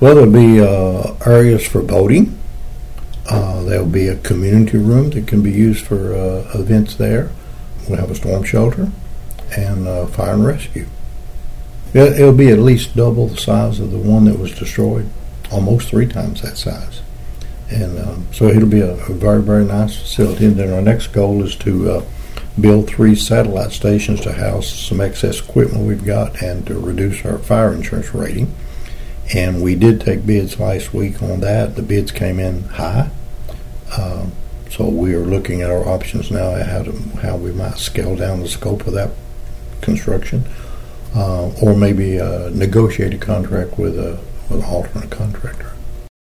Well, there'll be areas for boating. There'll be a community room that can be used for events there. We'll have a storm shelter and fire and rescue. It'll be at least double the size of the one that was destroyed, almost 3 times that size. And so it'll be a very, very nice facility. And then our next goal is to build 3 satellite stations to house some excess equipment we've got and to reduce our fire insurance rating. And we did take bids last week on that. The bids came in high. So we are looking at our options now at how we might scale down the scope of that construction, or maybe negotiate a contract with an alternate contractor.